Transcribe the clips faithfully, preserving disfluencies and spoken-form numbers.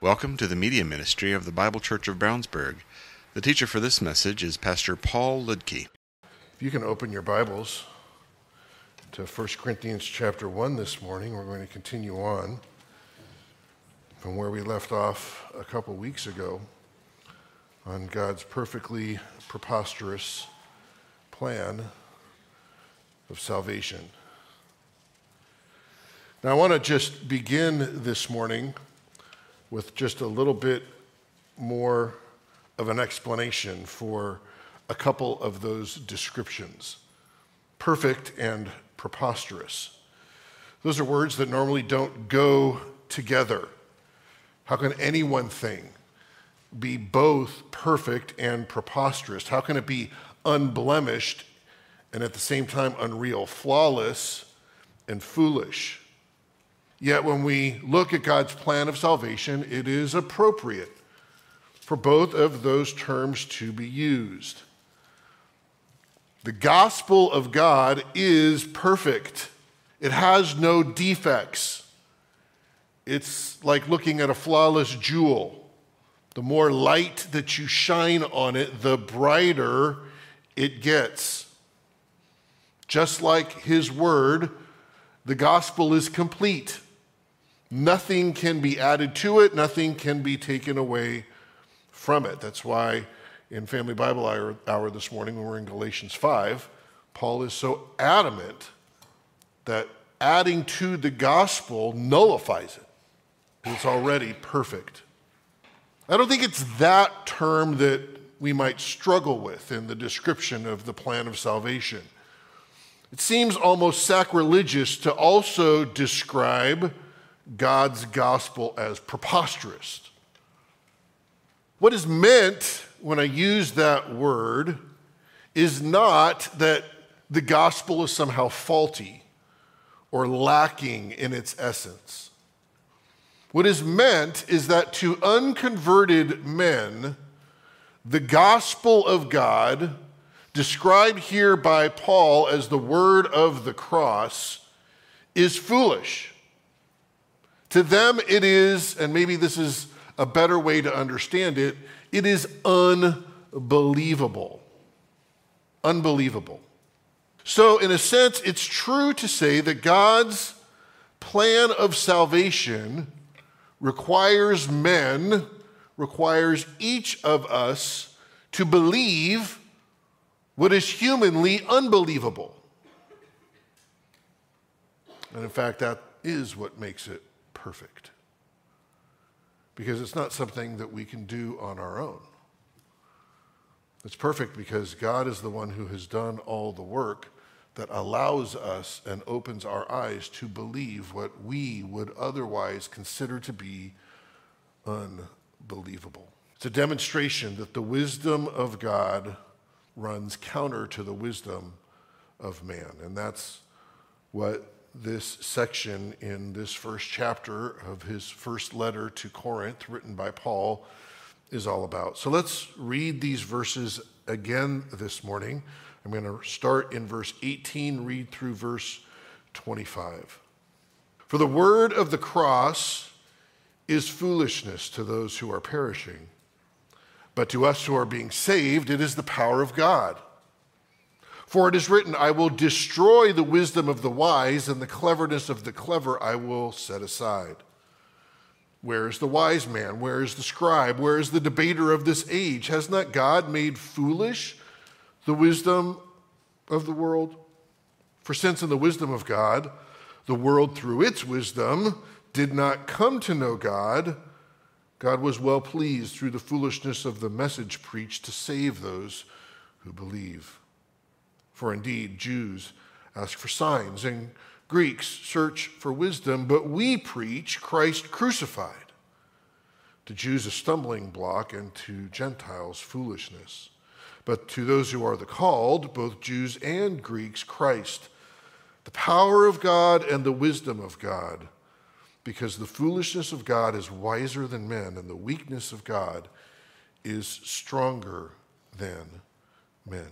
Welcome to the media ministry of the Bible Church of Brownsburg. The teacher for this message is Pastor Paul Ludke. If you can open your Bibles to First Corinthians chapter one this morning, we're going to continue on from where we left off a couple weeks ago on God's perfectly preposterous plan of salvation. Now, I want to just begin this morning with just a little bit more of an explanation for a couple of those descriptions. Perfect and preposterous. Those are words that normally don't go together. How can any one thing be both perfect and preposterous? How can it be unblemished and at the same time unreal, flawless and foolish? Yet when we look at God's plan of salvation, it is appropriate for both of those terms to be used. The gospel of God is perfect. It has no defects. It's like looking at a flawless jewel. The more light that you shine on it, the brighter it gets. Just like his word, the gospel is complete. Nothing can be added to it. Nothing can be taken away from it. That's why in Family Bible Hour, hour this morning, when we're in Galatians five, Paul is so adamant that adding to the gospel nullifies it. It's already perfect. I don't think it's that term that we might struggle with in the description of the plan of salvation. It seems almost sacrilegious to also describe God's gospel as preposterous. What is meant when I use that word is not that the gospel is somehow faulty or lacking in its essence. What is meant is that to unconverted men, the gospel of God, described here by Paul as the word of the cross, is foolish. To them it is, and maybe this is a better way to understand it, it is unbelievable. Unbelievable. So in a sense, it's true to say that God's plan of salvation requires men, requires each of us to believe what is humanly unbelievable. And in fact, that is what makes it perfect, because it's not something that we can do on our own. It's perfect because God is the one who has done all the work that allows us and opens our eyes to believe what we would otherwise consider to be unbelievable. It's a demonstration that the wisdom of God runs counter to the wisdom of man, and that's what this section in this first chapter of his first letter to Corinth, written by Paul, is all about. So let's read these verses again this morning. I'm going to start in verse eighteen, read through verse twenty-five. For the word of the cross is foolishness to those who are perishing, but to us who are being saved, it is the power of God. For it is written, I will destroy the wisdom of the wise, and the cleverness of the clever I will set aside. Where is the wise man? Where is the scribe? Where is the debater of this age? Has not God made foolish the wisdom of the world? For since in the wisdom of God, the world through its wisdom did not come to know God, God was well pleased through the foolishness of the message preached to save those who believe. For indeed, Jews ask for signs, and Greeks search for wisdom, but we preach Christ crucified. To Jews a stumbling block, and to Gentiles foolishness. But to those who are the called, both Jews and Greeks, Christ, the power of God and the wisdom of God. Because the foolishness of God is wiser than men, and the weakness of God is stronger than men.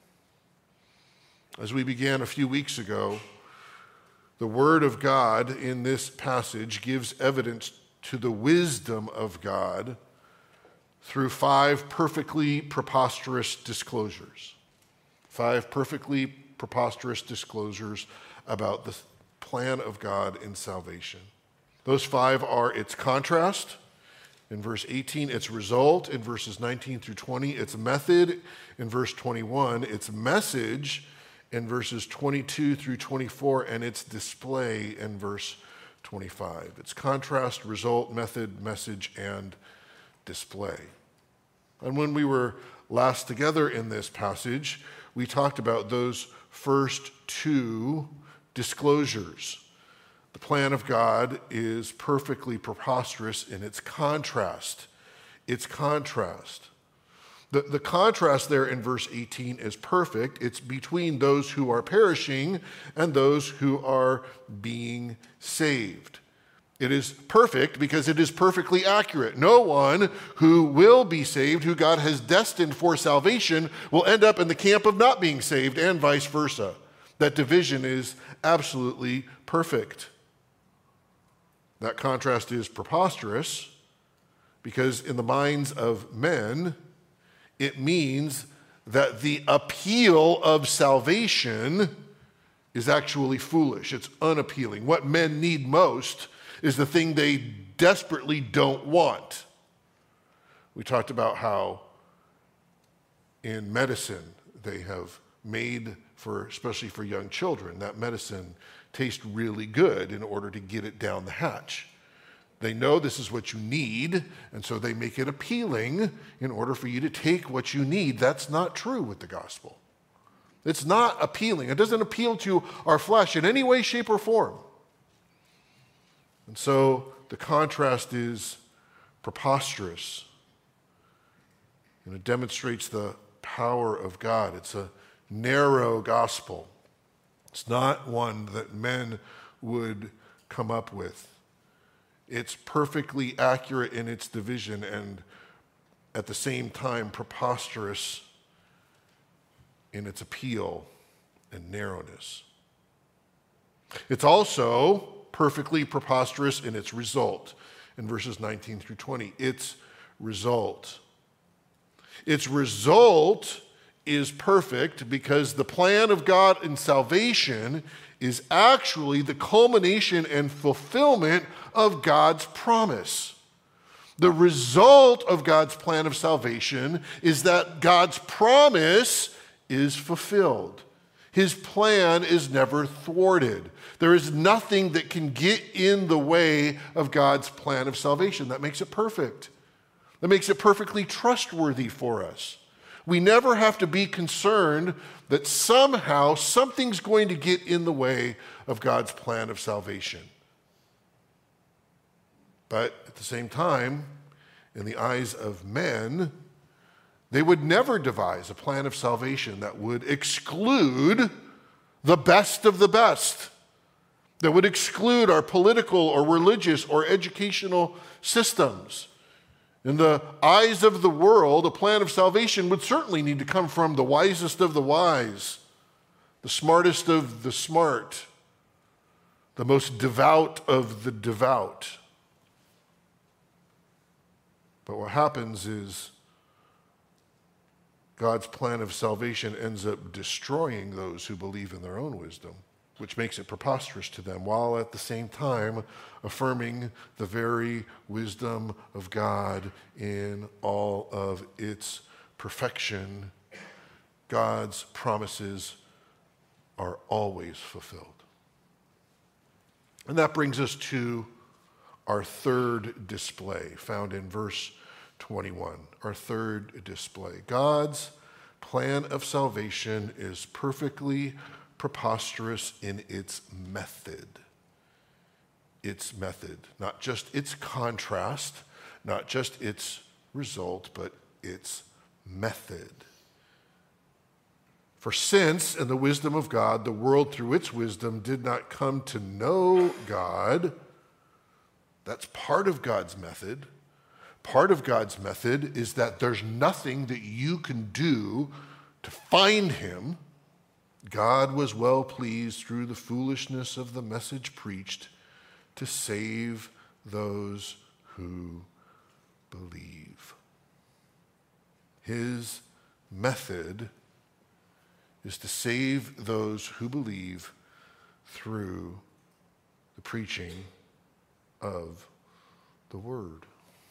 As we began a few weeks ago, the word of God in this passage gives evidence to the wisdom of God through five perfectly preposterous disclosures. Five perfectly preposterous disclosures about the plan of God in salvation. Those five are its contrast, in verse eighteen, its result, in verses nineteen through twenty, its method, in verse twenty-one, its message, in verses twenty-two through twenty-four, and its display in verse twenty-five. Its contrast, result, method, message, and display. And when we were last together in this passage, we talked about those first two disclosures. The plan of God is perfectly preposterous in its contrast. Its contrast. The, the contrast there in verse eighteen is perfect. It's between those who are perishing and those who are being saved. It is perfect because it is perfectly accurate. No one who will be saved, who God has destined for salvation, will end up in the camp of not being saved, and vice versa. That division is absolutely perfect. That contrast is preposterous because in the minds of men, it means that the appeal of salvation is actually foolish. It's unappealing. What men need most is the thing they desperately don't want. We talked about how in medicine they have made, for especially for young children, that medicine tastes really good in order to get it down the hatch. They know this is what you need, and so they make it appealing in order for you to take what you need. That's not true with the gospel. It's not appealing. It doesn't appeal to our flesh in any way, shape, or form. And so the contrast is preposterous, and it demonstrates the power of God. It's a narrow gospel. It's not one that men would come up with. It's perfectly accurate in its division and at the same time preposterous in its appeal and narrowness. It's also perfectly preposterous in its result in verses nineteen through twenty. Its result. Its result is perfect because the plan of God in salvation is actually the culmination and fulfillment of God's promise. The result of God's plan of salvation is that God's promise is fulfilled. His plan is never thwarted. There is nothing that can get in the way of God's plan of salvation. That makes it perfect. That makes it perfectly trustworthy for us. We never have to be concerned that somehow something's going to get in the way of God's plan of salvation. But at the same time, in the eyes of men, they would never devise a plan of salvation that would exclude the best of the best, that would exclude our political or religious or educational systems. In the eyes of the world, a plan of salvation would certainly need to come from the wisest of the wise, the smartest of the smart, the most devout of the devout. But what happens is God's plan of salvation ends up destroying those who believe in their own wisdom, which makes it preposterous to them, while at the same time affirming the very wisdom of God in all of its perfection. God's promises are always fulfilled. And that brings us to our third display, found in verse twenty-one. Our third display. God's plan of salvation is perfectly preposterous in its method. Its method, not just its contrast, not just its result, but its method. For since, in the wisdom of God, the world through its wisdom did not come to know God, that's part of God's method. Part of God's method is that there's nothing that you can do to find him. God was well pleased through the foolishness of the message preached to save those who believe. His method is to save those who believe through the preaching of the word.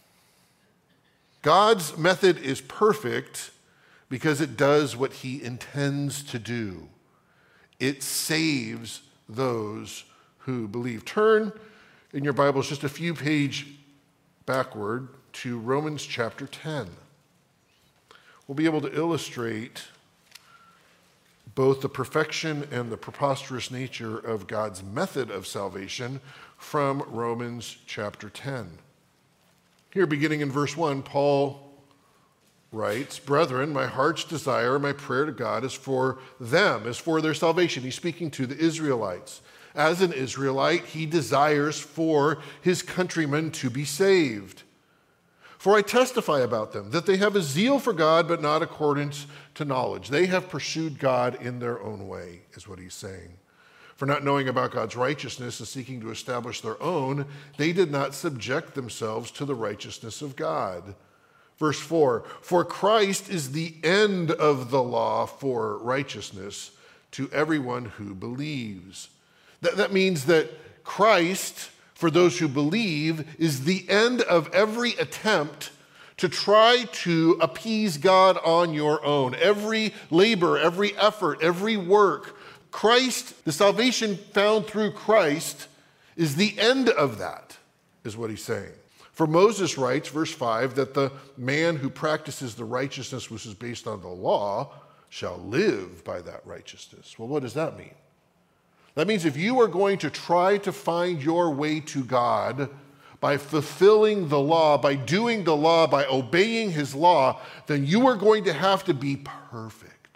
God's method is perfect because it does what he intends to do. It saves those who believe. Turn in your Bibles just a few pages backward to Romans chapter ten. We'll be able to illustrate both the perfection and the preposterous nature of God's method of salvation from Romans chapter ten. Here, beginning in verse one, Paul writes, "Brethren, my heart's desire, my prayer to God is for them, is for their salvation." He's speaking to the Israelites. As an Israelite, he desires for his countrymen to be saved. "For I testify about them, that they have a zeal for God, but not according to knowledge." They have pursued God in their own way, is what he's saying. "For not knowing about God's righteousness and seeking to establish their own, they did not subject themselves to the righteousness of God." Verse four, "For Christ is the end of the law for righteousness to everyone who believes." That, that means that Christ, for those who believe, is the end of every attempt to try to appease God on your own. Every labor, every effort, every work. Christ, the salvation found through Christ, is the end of that, is what he's saying. For Moses writes, verse five, that the man who practices the righteousness which is based on the law shall live by that righteousness. Well, what does that mean? That means if you are going to try to find your way to God by fulfilling the law, by doing the law, by obeying his law, then you are going to have to be perfect.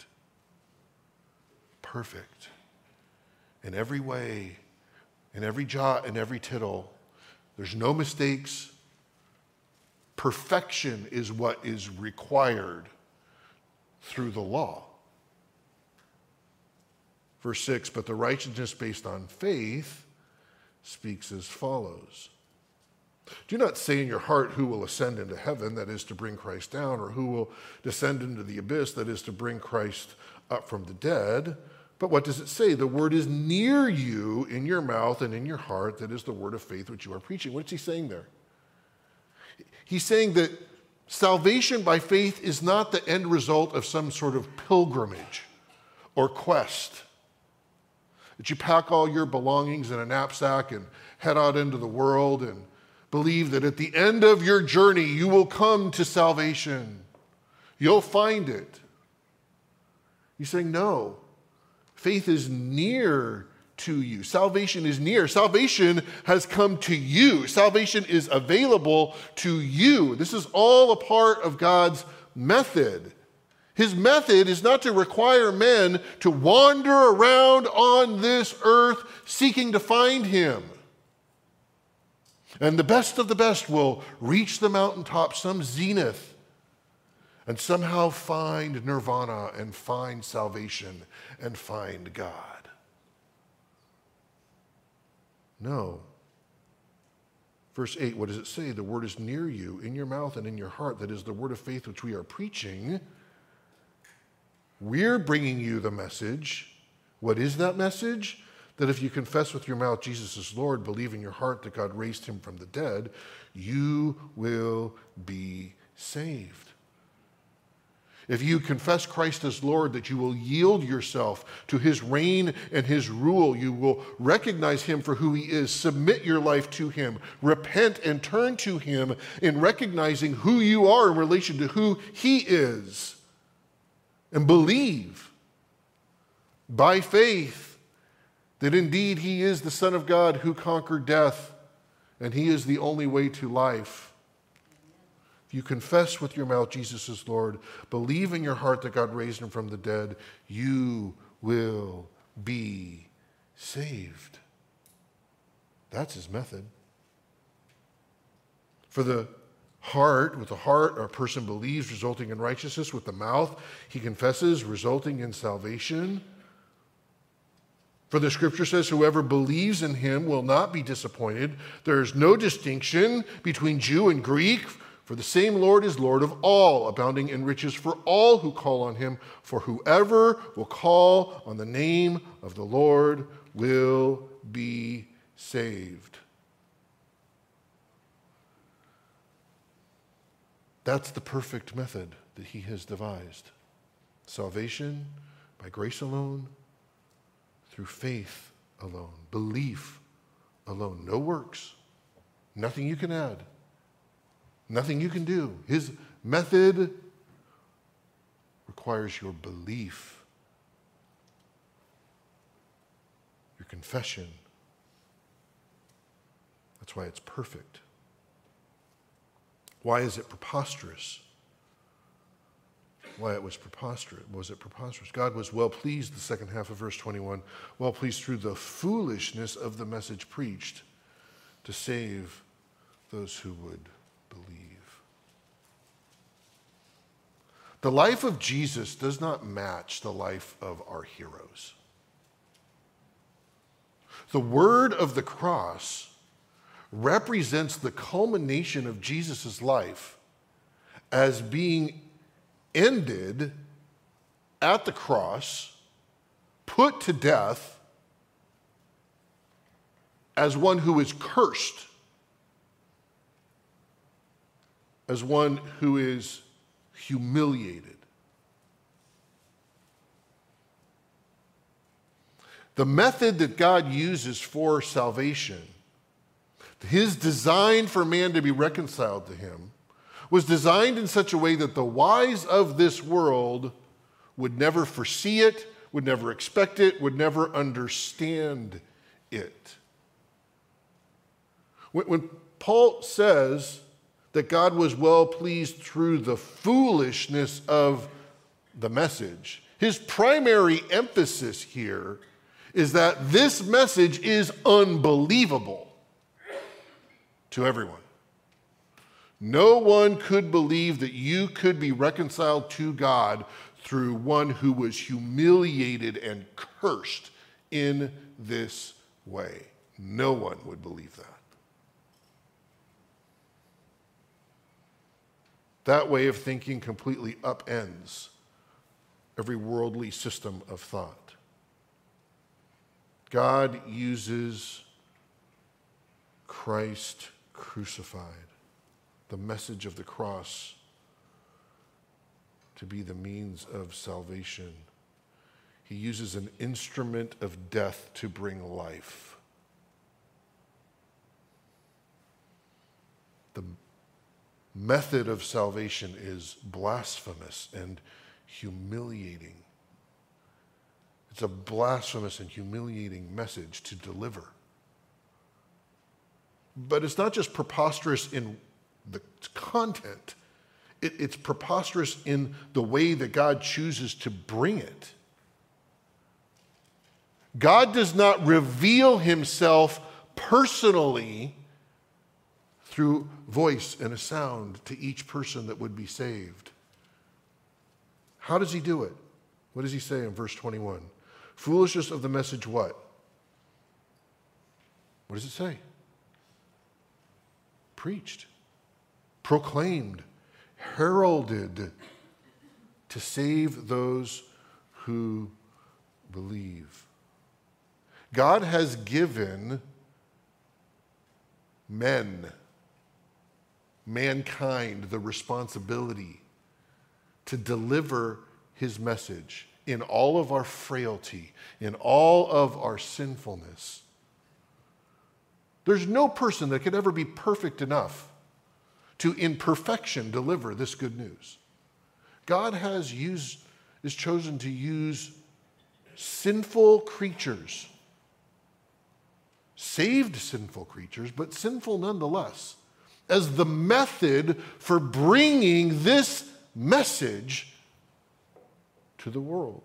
Perfect. In every way, in every jot, in every tittle. There's no mistakes. Perfection is what is required through the law. Verse six, "But the righteousness based on faith speaks as follows. Do not say in your heart, who will ascend into heaven, that is to bring Christ down, or who will descend into the abyss, that is to bring Christ up from the dead. But what does it say? The word is near you, in your mouth and in your heart, that is the word of faith which you are preaching." What's he saying there? He's saying that salvation by faith is not the end result of some sort of pilgrimage or quest. That you pack all your belongings in a knapsack and head out into the world and believe that at the end of your journey you will come to salvation. You'll find it. He's saying no. Faith is near to you. Salvation is near. Salvation has come to you. Salvation is available to you. This is all a part of God's method. His method is not to require men to wander around on this earth seeking to find him. And the best of the best will reach the mountaintop, some zenith, and somehow find nirvana and find salvation and find God. No. Verse eight, what does it say? The word is near you, in your mouth and in your heart. That is the word of faith which we are preaching. We're bringing you the message. What is that message? That if you confess with your mouth Jesus is Lord, believe in your heart that God raised him from the dead, you will be saved. If you confess Christ as Lord, that you will yield yourself to his reign and his rule. You will recognize him for who he is, submit your life to him, repent and turn to him in recognizing who you are in relation to who he is. And believe by faith that indeed he is the Son of God who conquered death, and he is the only way to life. If you confess with your mouth Jesus is Lord, believe in your heart that God raised him from the dead, you will be saved. That's his method. For the heart, with the heart, a person believes, resulting in righteousness. With the mouth, he confesses, resulting in salvation. For the scripture says, whoever believes in him will not be disappointed. There is no distinction between Jew and Greek, for the same Lord is Lord of all, abounding in riches for all who call on him. For whoever will call on the name of the Lord will be saved. That's the perfect method that he has devised. Salvation by grace alone, through faith alone, belief alone, no works, nothing you can add, nothing you can do. His method requires your belief, your confession. That's why it's perfect. Why is it preposterous? Why it was preposterous. Was it preposterous? God was well pleased, the second half of verse twenty-one, well pleased through the foolishness of the message preached to save those who would believe. The life of Jesus does not match the life of our heroes. The word of the cross represents the culmination of Jesus' life as being ended at the cross, put to death as one who is cursed, as one who is humiliated. The method that God uses for salvation, his design for man to be reconciled to him, was designed in such a way that the wise of this world would never foresee it, would never expect it, would never understand it. When, when Paul says that God was well pleased through the foolishness of the message, his primary emphasis here is that this message is unbelievable to everyone. No one could believe that you could be reconciled to God through one who was humiliated and cursed in this way. No one would believe that. That way of thinking completely upends every worldly system of thought. God uses Christ crucified, the message of the cross, to be the means of salvation. He uses an instrument of death to bring life. The method of salvation is blasphemous and humiliating. It's a blasphemous and humiliating message to deliver. But it's not just preposterous in the content. It, it's preposterous in the way that God chooses to bring it. God does not reveal himself personally through voice and a sound to each person that would be saved. How does he do it? What does he say in verse twenty-one? Foolishness of the message what? What does it say? Preached, proclaimed, heralded to save those who believe. God has given men, mankind, the responsibility to deliver his message in all of our frailty, in all of our sinfulness. There's no person that could ever be perfect enough to, in perfection, deliver this good news. God has used, is chosen to use sinful creatures, saved sinful creatures, but sinful nonetheless, as the method for bringing this message to the world.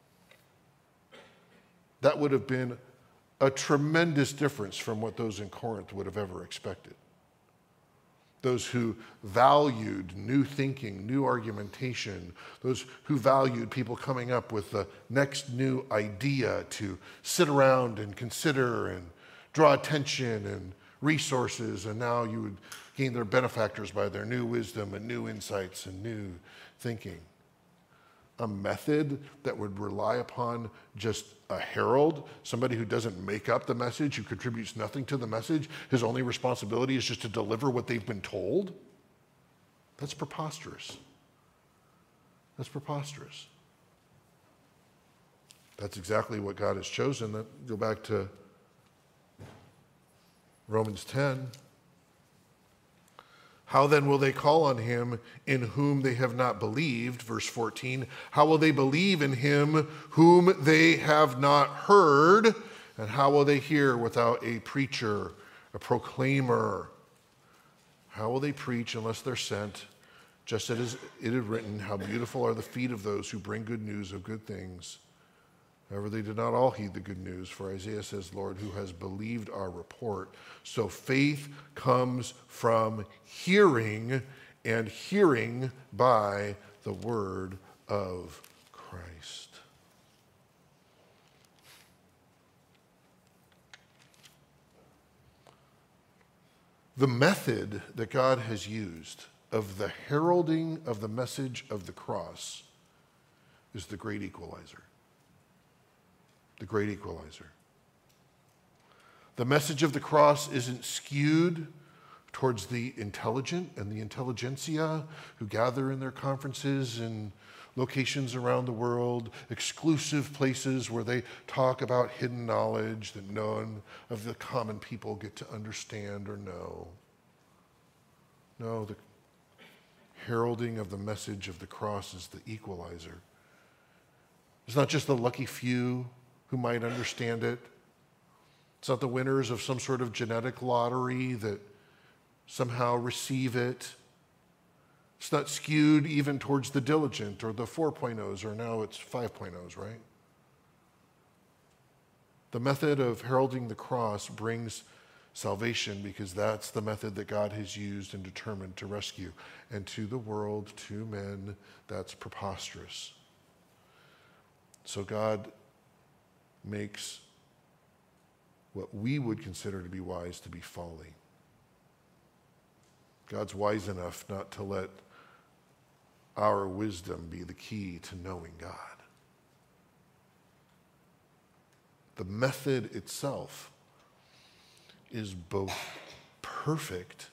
That would have been a tremendous difference from what those in Corinth would have ever expected. those who valued new thinking, new argumentation, those who valued people coming up with the next new idea to sit around and consider and draw attention and resources, and now you would gain their benefactors by their new wisdom and new insights and new thinking. A method that would rely upon just a herald, somebody who doesn't make up the message, who contributes nothing to the message, his only responsibility is just to deliver what they've been told. That's preposterous. That's preposterous. That's exactly what God has chosen. Go back to Romans ten. How then will they call on him in whom they have not believed? Verse fourteen. How will they believe in him whom they have not heard? And how will they hear without a preacher, a proclaimer? How will they preach unless they're sent? Just as it is written, how beautiful are the feet of those who bring good news of good things. However, they did not all heed the good news, for Isaiah says, Lord, who has believed our report? So faith comes from hearing, and hearing by the word of Christ. The method that God has used of the heralding of the message of the cross is the great equalizer. The great equalizer. The message of the cross isn't skewed towards the intelligent and the intelligentsia who gather in their conferences and locations around the world, exclusive places where they talk about hidden knowledge that none of the common people get to understand or know. No, the heralding of the message of the cross is the equalizer. It's not just the lucky few who might understand it. It's not the winners of some sort of genetic lottery that somehow receive it. It's not skewed even towards the diligent or the four point ohs, or now it's five point ohs, right? The method of heralding the cross brings salvation because that's the method that God has used and determined to rescue. And to the world, to men, that's preposterous. So God makes what we would consider to be wise to be folly. God's wise enough not to let our wisdom be the key to knowing God. The method itself is both perfect,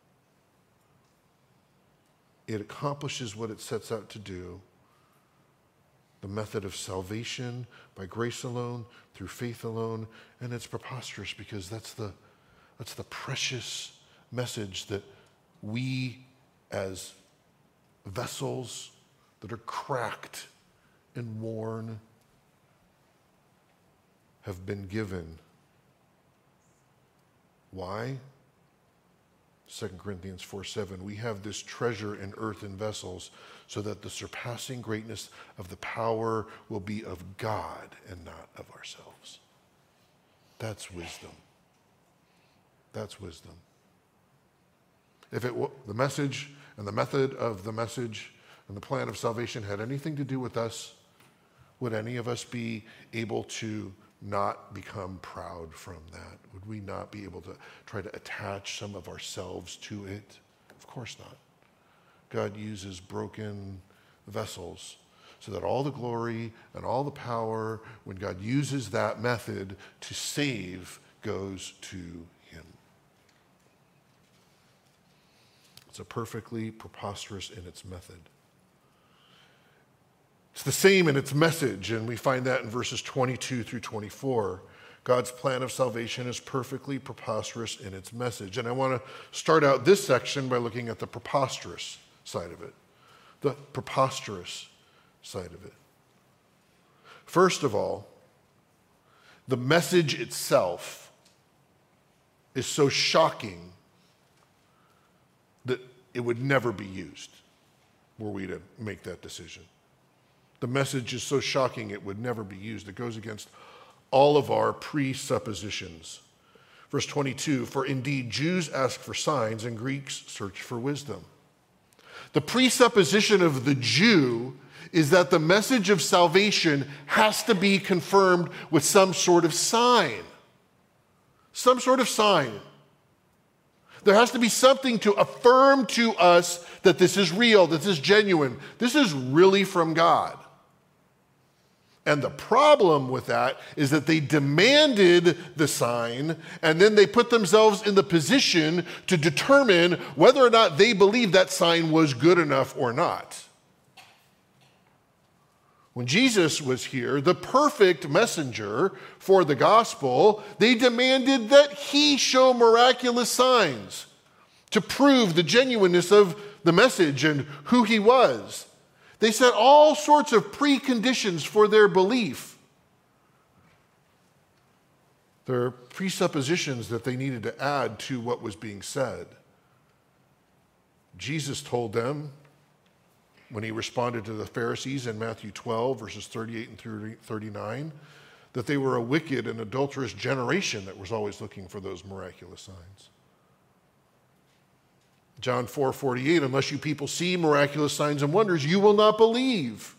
it accomplishes what it sets out to do. The method of salvation by grace alone, through faith alone, and it's preposterous because that's the, that's the precious message that we as vessels that are cracked and worn have been given. Why? Second Corinthians four seven, we have this treasure in earthen vessels so that the surpassing greatness of the power will be of God and not of ourselves. That's wisdom. That's wisdom. If it the message and the method of the message and the plan of salvation had anything to do with us, would any of us be able to not become proud from that? Would we not be able to try to attach some of ourselves to it? Of course not. God uses broken vessels so that all the glory and all the power, when God uses that method to save, goes to him. It's a perfectly preposterous in its method. It's the same in its message, and we find that in verses twenty-two through twenty-four. God's plan of salvation is perfectly preposterous in its message. And I want to start out this section by looking at the preposterous side of it. The preposterous side of it. First of all, the message itself is so shocking that it would never be used were we to make that decision. The message is so shocking it would never be used. It goes against all of our presuppositions. Verse twenty-two, for indeed Jews ask for signs and Greeks search for wisdom. The presupposition of the Jew is that the message of salvation has to be confirmed with some sort of sign. Some sort of sign. There has to be something to affirm to us that this is real, that this is genuine, this is really from God. And the problem with that is that they demanded the sign, and then they put themselves in the position to determine whether or not they believed that sign was good enough or not. When Jesus was here, the perfect messenger for the gospel, they demanded that he show miraculous signs to prove the genuineness of the message and who he was. They set all sorts of preconditions for their belief. There are presuppositions that they needed to add to what was being said. Jesus told them, when he responded to the Pharisees in Matthew twelve, verses thirty-eight and thirty-nine, that they were a wicked and adulterous generation that was always looking for those miraculous signs. John four forty-eight, unless you people see miraculous signs and wonders, you will not believe.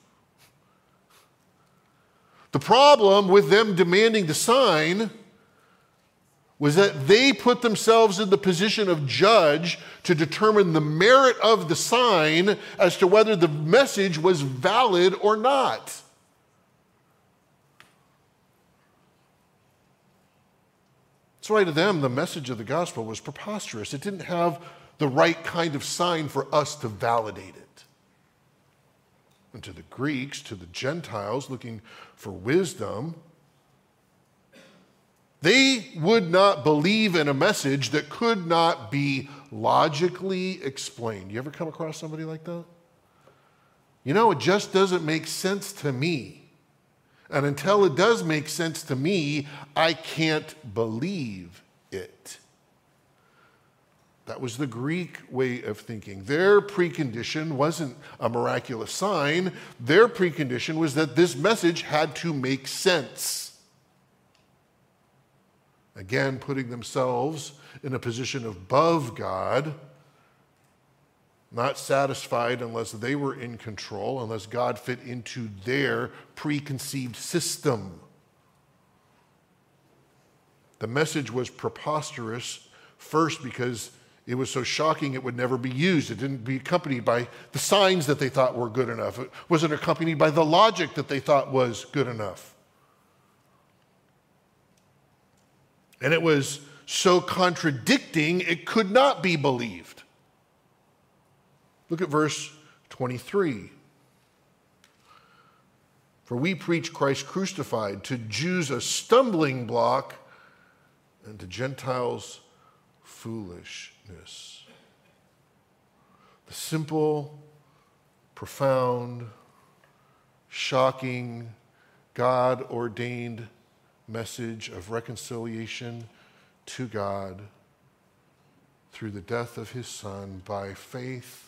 The problem with them demanding the sign was that they put themselves in the position of judge to determine the merit of the sign as to whether the message was valid or not. That's why to them, the message of the gospel was preposterous. It didn't have the right kind of sign for us to validate it. And to the Greeks, to the Gentiles looking for wisdom, they would not believe in a message that could not be logically explained. You ever come across somebody like that? You know, it just doesn't make sense to me. And until it does make sense to me, I can't believe it. That was the Greek way of thinking. Their precondition wasn't a miraculous sign. Their precondition was that this message had to make sense. Again, putting themselves in a position above God, not satisfied unless they were in control, unless God fit into their preconceived system. The message was preposterous, first because it was so shocking it would never be used. It didn't be accompanied by the signs that they thought were good enough. It wasn't accompanied by the logic that they thought was good enough. And it was so contradicting, it could not be believed. Look at verse twenty-three. For we preach Christ crucified, to Jews a stumbling block, and to Gentiles foolishness. The simple, profound, shocking, God-ordained message of reconciliation to God through the death of his Son by faith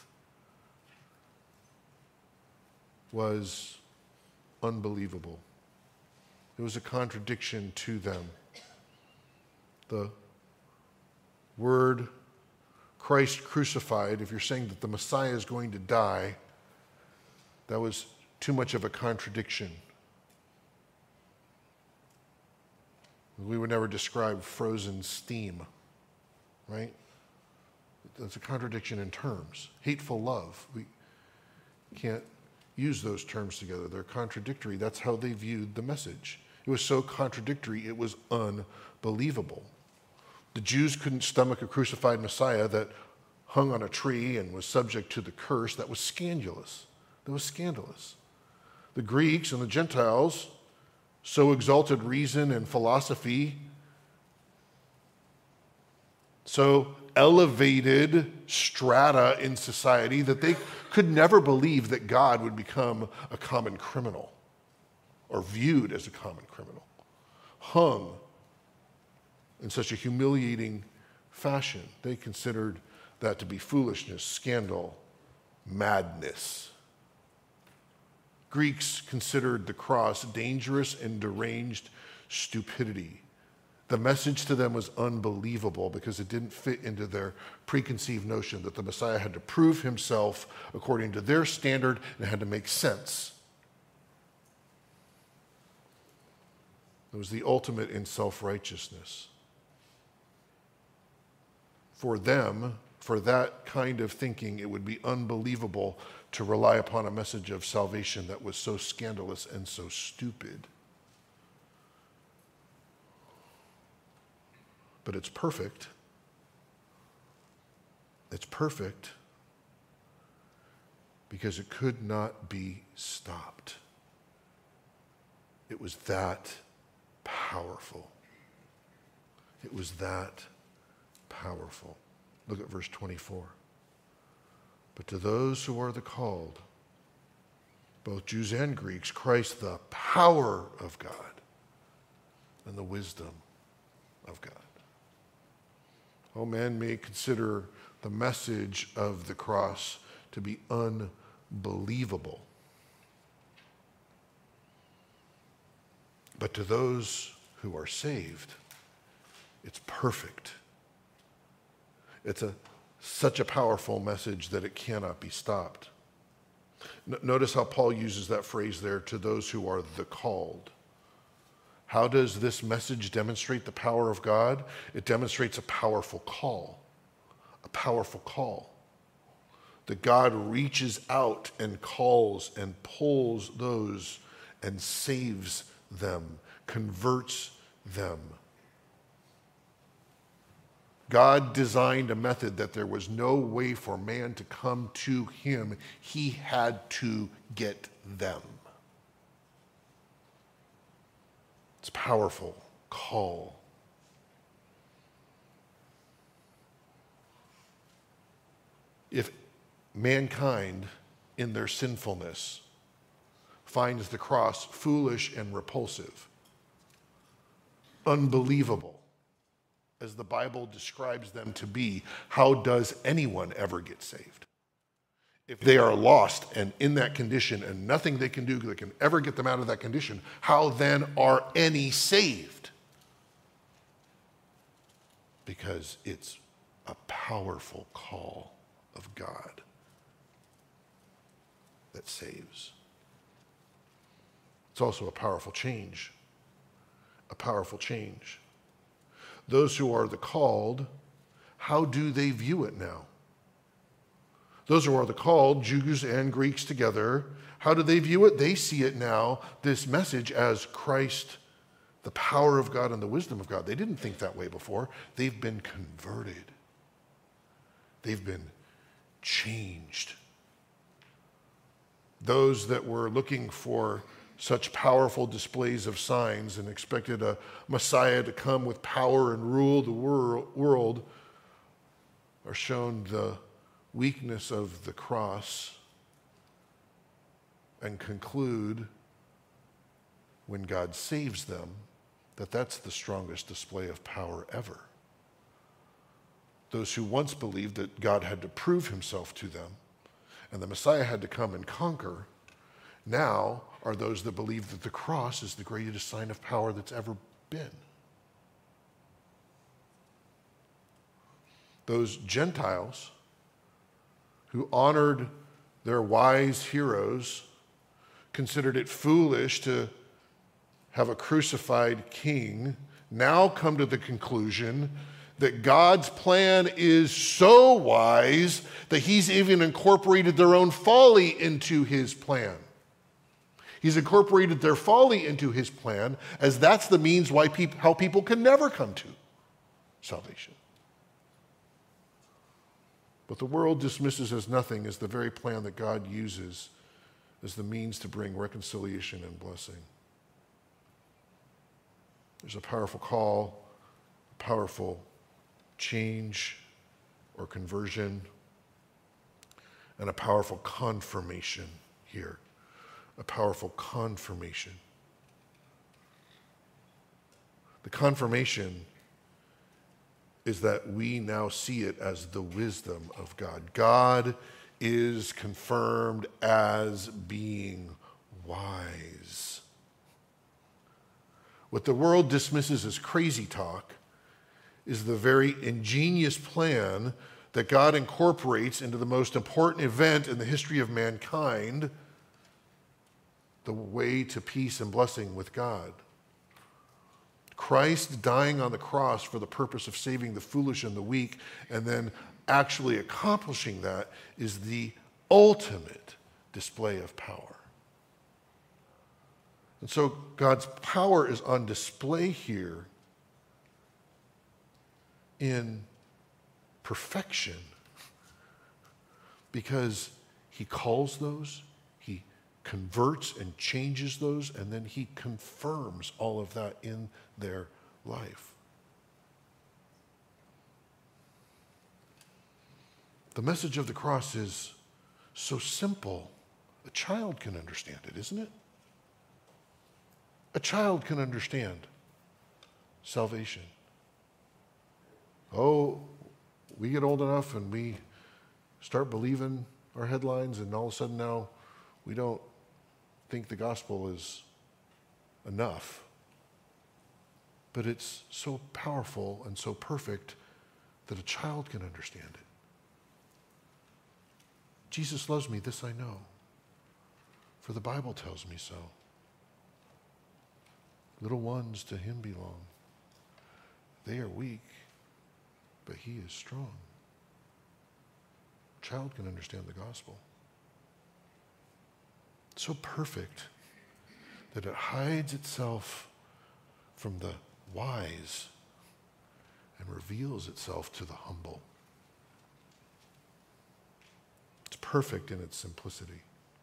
was unbelievable. It was a contradiction to them. The word Christ crucified, if you're saying that the Messiah is going to die, that was too much of a contradiction. We would never describe frozen steam, right? That's a contradiction in terms. Hateful love. We can't use those terms together. They're contradictory. That's how they viewed the message. It was so contradictory, it was unbelievable. The Jews couldn't stomach a crucified Messiah that hung on a tree and was subject to the curse. That was scandalous. That was scandalous. The Greeks and the Gentiles so exalted reason and philosophy, so elevated strata in society that they could never believe that God would become a common criminal or viewed as a common criminal, hung in such a humiliating fashion. They considered that to be foolishness, scandal, madness. Greeks considered the cross dangerous and deranged stupidity. The message to them was unbelievable because it didn't fit into their preconceived notion that the Messiah had to prove himself according to their standard and it had to make sense. It was the ultimate in self-righteousness. For them, for that kind of thinking, it would be unbelievable to rely upon a message of salvation that was so scandalous and so stupid. But it's perfect. It's perfect because it could not be stopped. It was that powerful. It was that powerful. Look at verse twenty-four. But to those who are the called, both Jews and Greeks, Christ, the power of God and the wisdom of God. Oh, man may consider the message of the cross to be unbelievable. But to those who are saved, it's perfect. It's a such a powerful message that it cannot be stopped. N- notice how Paul uses that phrase there, to those who are the called. How does this message demonstrate the power of God? It demonstrates a powerful call. A powerful call. That God reaches out and calls and pulls those and saves them, converts them. God designed a method that there was no way for man to come to him. He had to get them. It's a powerful call. If mankind in their sinfulness finds the cross foolish and repulsive, unbelievable, as the Bible describes them to be, how does anyone ever get saved? If they are lost and in that condition and nothing they can do that can ever get them out of that condition, how then are any saved? Because it's a powerful call of God that saves. It's also a powerful change. A powerful change. Those who are the called, how do they view it now? Those who are the called, Jews and Greeks together, how do they view it? They see it now, this message, as Christ, the power of God and the wisdom of God. They didn't think that way before. They've been converted. They've been changed. Those that were looking for such powerful displays of signs and expected a Messiah to come with power and rule the wor- world are shown the weakness of the cross and conclude, when God saves them, that that's the strongest display of power ever. Those who once believed that God had to prove himself to them and the Messiah had to come and conquer, now are those that believe that the cross is the greatest sign of power that's ever been. Those Gentiles who honored their wise heroes considered it foolish to have a crucified king, now come to the conclusion that God's plan is so wise that he's even incorporated their own folly into his plan. He's incorporated their folly into his plan, as that's the means why people, how people can never come to salvation. But the world dismisses as nothing as the very plan that God uses as the means to bring reconciliation and blessing. There's a powerful call, a powerful change or conversion, and a powerful confirmation here. A powerful confirmation. The confirmation is that we now see it as the wisdom of God. God is confirmed as being wise. what the world dismisses as crazy talk is the very ingenious plan that God incorporates into the most important event in the history of mankind, the way to peace and blessing with God. Christ dying on the cross for the purpose of saving the foolish and the weak, and then actually accomplishing that, is the ultimate display of power. And so God's power is on display here in perfection, because he calls those, he converts and changes those, and then he confirms all of that in their life. The message of the cross is so simple, a child can understand it, isn't it? A child can understand salvation. Oh, we get old enough and we start believing our headlines, and all of a sudden now we don't think the gospel is enough. But it's so powerful and so perfect that a child can understand it. Jesus loves me, this I know, for the Bible tells me so. Little ones to him belong. They are weak, but he is strong. A child can understand the gospel. It's so perfect that it hides itself from the wise and reveals itself to the humble. It's perfect in its simplicity.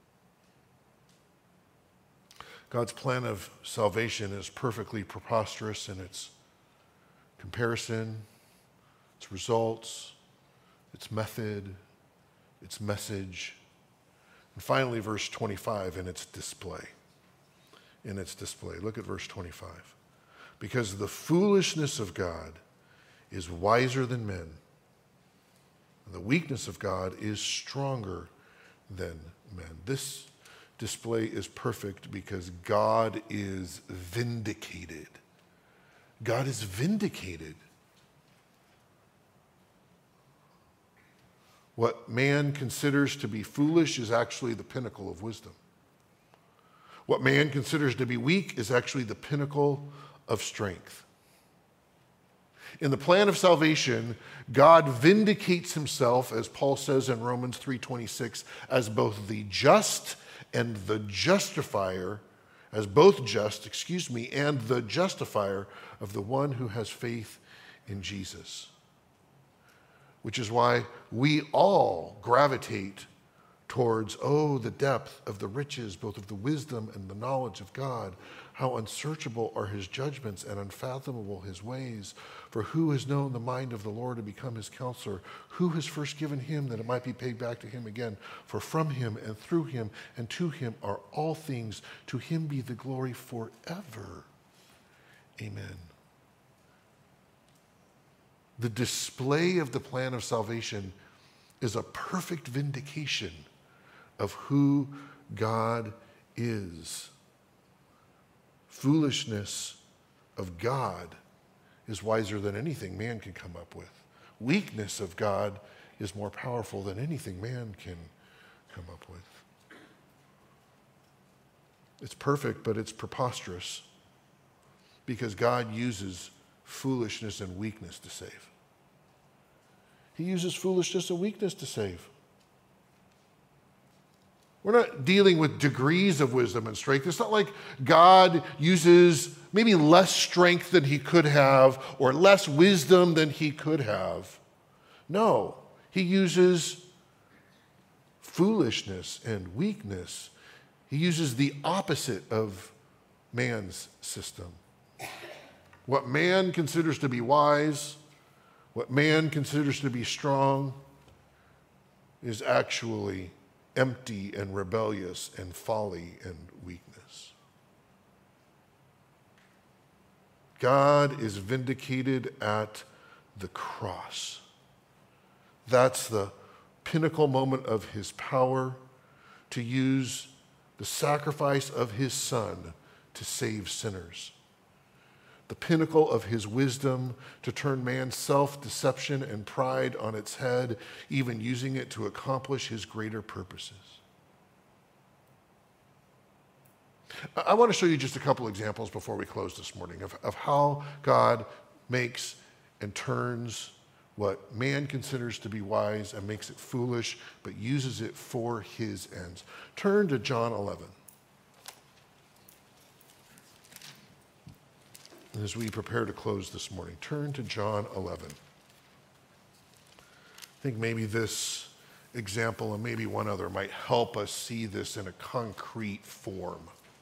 God's plan of salvation is perfectly preposterous in its comparison, its results, its method, its message, and finally, verse twenty-five, in its display. In its display. Look at verse twenty-five. Because the foolishness of God is wiser than men, and the weakness of God is stronger than men. This display is perfect because God is vindicated. God is vindicated. What man considers to be foolish is actually the pinnacle of wisdom. What man considers to be weak is actually the pinnacle of strength. In the plan of salvation, God vindicates himself, as Paul says in Romans three twenty-six, as both the just and the justifier, as both just, excuse me, and the justifier of the one who has faith in Jesus. Which is why we all gravitate towards, oh, the depth of the riches, both of the wisdom and the knowledge of God. How unsearchable are his judgments and unfathomable his ways. For who has known the mind of the Lord to become his counselor? Who has first given him that it might be paid back to him again? For from him and through him and to him are all things. To him be the glory forever. Amen. The display of the plan of salvation is a perfect vindication of who God is. Foolishness of God is wiser than anything man can come up with. Weakness of God is more powerful than anything man can come up with. It's perfect, but it's preposterous because God uses foolishness and weakness to save. He uses foolishness and weakness to save. We're not dealing with degrees of wisdom and strength. It's not like God uses maybe less strength than he could have or less wisdom than he could have. No, he uses foolishness and weakness. He uses the opposite of man's system. What man considers to be wise, what man considers to be strong, is actually empty and rebellious and folly and weakness. God is vindicated at the cross. That's the pinnacle moment of his power to use the sacrifice of his son to save sinners. the pinnacle of his wisdom to turn man's self-deception and pride on its head, even using it to accomplish his greater purposes. I want to show you just a couple examples before we close this morning of, of how God makes and turns what man considers to be wise and makes it foolish, but uses it for his ends. Turn to John eleven. As we prepare to close this morning, turn to John eleven. I think maybe this example and maybe one other might help us see this in a concrete form.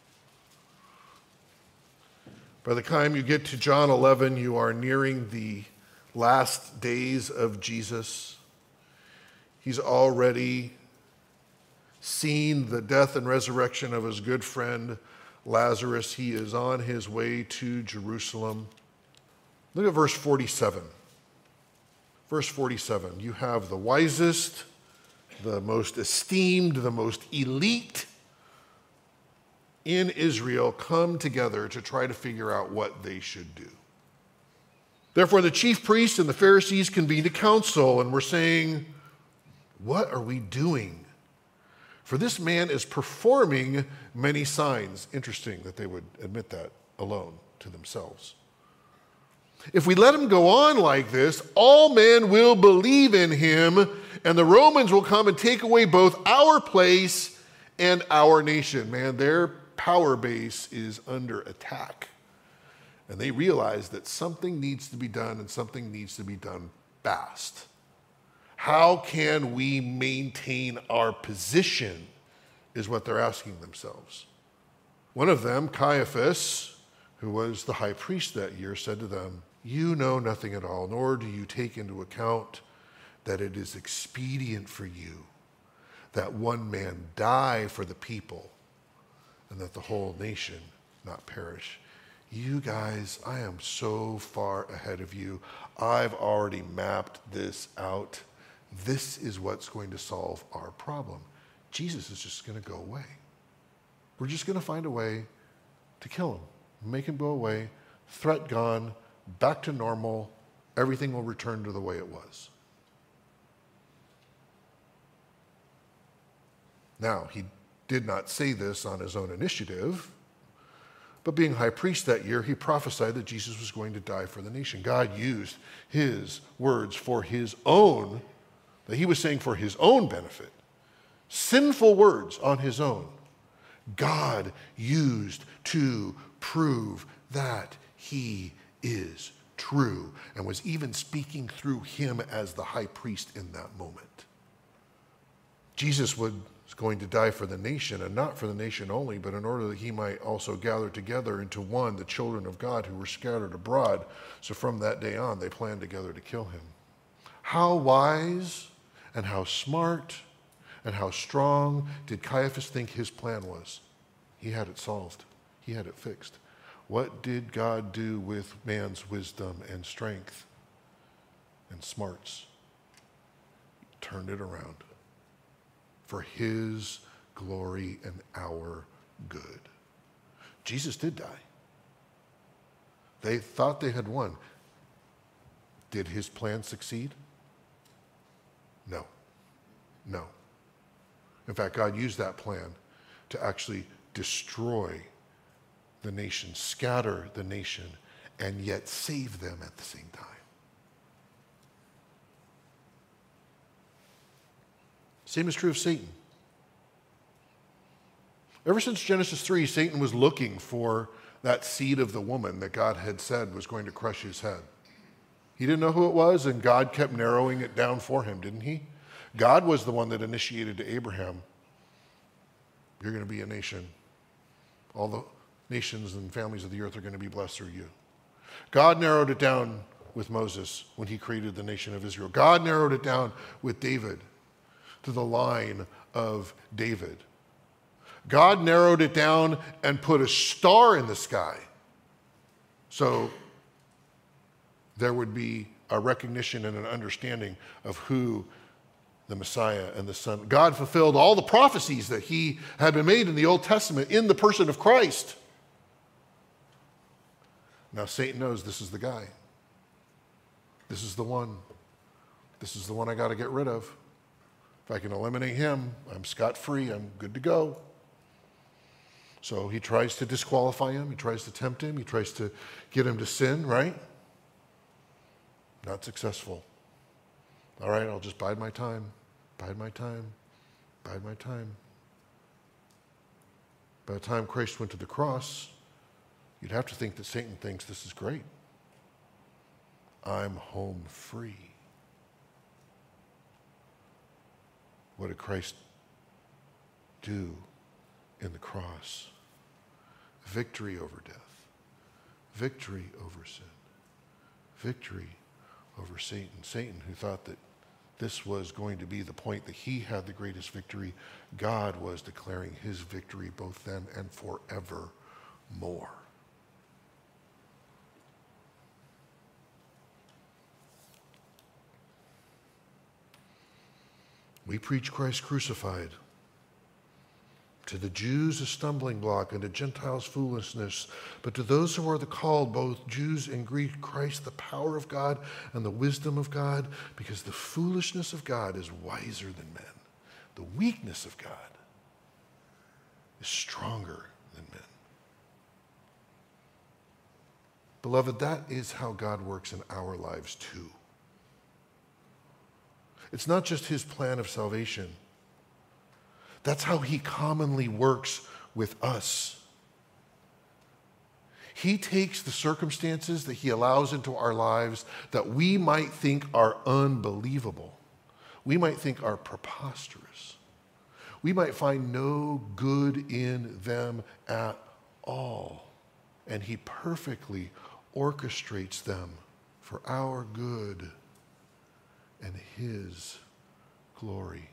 By the time you get to John eleven, you are nearing the last days of Jesus. He's already seen the death and resurrection of his good friend Lazarus. He is on his way to Jerusalem. Look at verse forty-seven. Verse forty-seven, you have the wisest, the most esteemed, the most elite in Israel come together to try to figure out what they should do. Therefore, the chief priests and the Pharisees convened a council and were saying, "What are we doing? For this man is performing many signs." Interesting that they would admit that alone to themselves. "If we let him go on like this, all men will believe in him, and the Romans will come and take away both our place and our nation." Man, their power base is under attack. And they realize that something needs to be done and something needs to be done fast. How can we maintain our position is what they're asking themselves. One of them, Caiaphas, who was the high priest that year, said to them, "You know nothing at all, nor do you take into account that it is expedient for you that one man die for the people and that the whole nation not perish." You guys, I am so far ahead of you. I've already mapped this out. This is what's going to solve our problem. Jesus is just going to go away. We're just going to find a way to kill him, make him go away, threat gone, back to normal. Everything will return to the way it was. Now, he did not say this on his own initiative, but being high priest that year, he prophesied that Jesus was going to die for the nation. God used his words for his own, that he was saying for his own benefit. Sinful words on his own. God used to prove that he is true and was even speaking through him as the high priest in that moment. Jesus would going to die for the nation, and not for the nation only, but in order that he might also gather together into one the children of God who were scattered abroad. So from that day on, they planned together to kill him. How wise and how smart and how strong did Caiaphas think his plan was? He had it solved. He had it fixed. What did God do with man's wisdom and strength and smarts? He turned it around for his glory and our good. Jesus did die. They thought they had won. Did his plan succeed? No. No. In fact, God used that plan to actually destroy the nation, scatter the nation, and yet save them at the same time. Same is true of Satan. Ever since Genesis three, Satan was looking for that seed of the woman that God had said was going to crush his head. He didn't know who it was, and God kept narrowing it down for him, didn't he? God was the one that initiated to Abraham, "You're going to be a nation. All the nations and families of the earth are going to be blessed through you." God narrowed it down with Moses when he created the nation of Israel. God narrowed it down with David to the line of David. God narrowed it down and put a star in the sky so there would be a recognition and an understanding of who the Messiah and the Son. God fulfilled all the prophecies that he had been made in the Old Testament in the person of Christ. Now Satan knows this is the guy. This is the one. This is the one I got to get rid of. If I can eliminate him, I'm scot-free, I'm good to go. So he tries to disqualify him, he tries to tempt him, he tries to get him to sin, right? Not successful. All right, I'll just bide my time, bide my time, bide my time. By the time Christ went to the cross, you'd have to think that Satan thinks this is great. I'm home free. What did Christ do in the cross? Victory over death, victory over sin, victory over Satan. Satan, who thought that this was going to be the point that he had the greatest victory, God was declaring his victory both then and forevermore. We preach Christ crucified. To the Jews a stumbling block, and to Gentiles foolishness. But to those who are the called, both Jews and Greek, Christ the power of God and the wisdom of God, because the foolishness of God is wiser than men. The weakness of God is stronger than men. Beloved, that is how God works in our lives too. It's not just his plan of salvation. That's how he commonly works with us. He takes the circumstances that he allows into our lives that we might think are unbelievable. We might think are preposterous. We might find no good in them at all. And he perfectly orchestrates them for our good and his glory.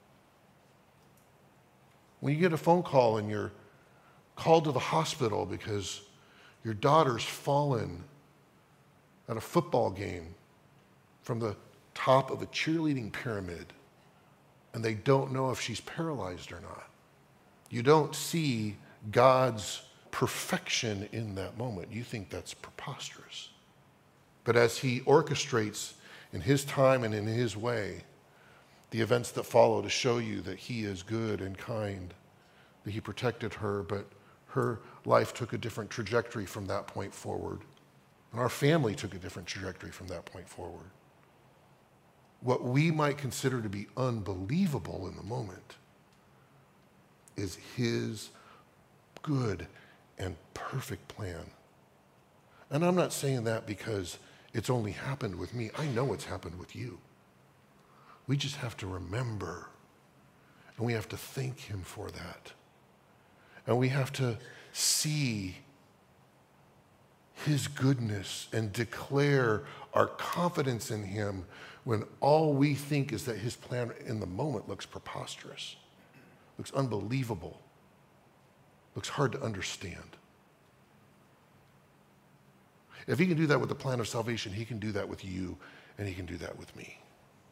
When you get a phone call and you're called to the hospital because your daughter's fallen at a football game from the top of a cheerleading pyramid and they don't know if she's paralyzed or not, you don't see God's perfection in that moment. You think that's preposterous. But as he orchestrates in his time and in his way the events that follow to show you that he is good and kind, that he protected her, but her life took a different trajectory from that point forward. And our family took a different trajectory from that point forward. What we might consider to be unbelievable in the moment is his good and perfect plan. And I'm not saying that because it's only happened with me. I know it's happened with you. We just have to remember, and we have to thank him for that. And we have to see his goodness and declare our confidence in him when all we think is that his plan in the moment looks preposterous, looks unbelievable, looks hard to understand. If he can do that with the plan of salvation, he can do that with you, and he can do that with me.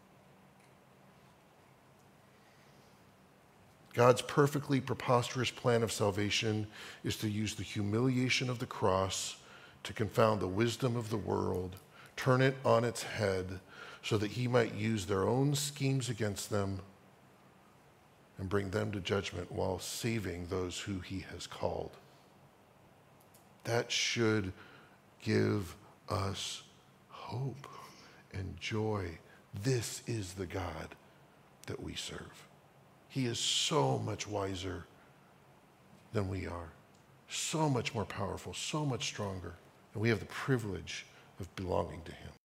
God's perfectly preposterous plan of salvation is to use the humiliation of the cross to confound the wisdom of the world, turn it on its head, so that he might use their own schemes against them and bring them to judgment while saving those who he has called. That should give us hope and joy. This is the God that we serve. He is so much wiser than we are, so much more powerful, so much stronger, and we have the privilege of belonging to him.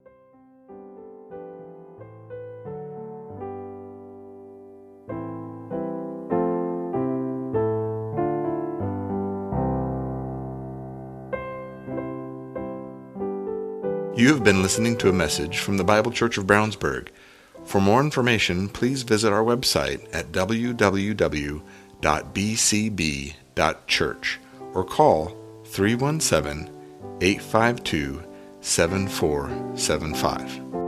You have been listening to a message from the Bible Church of Brownsburg. For more information, please visit our website at w w w dot b c b dot church or call three one seven, eight five two, seven four seven five.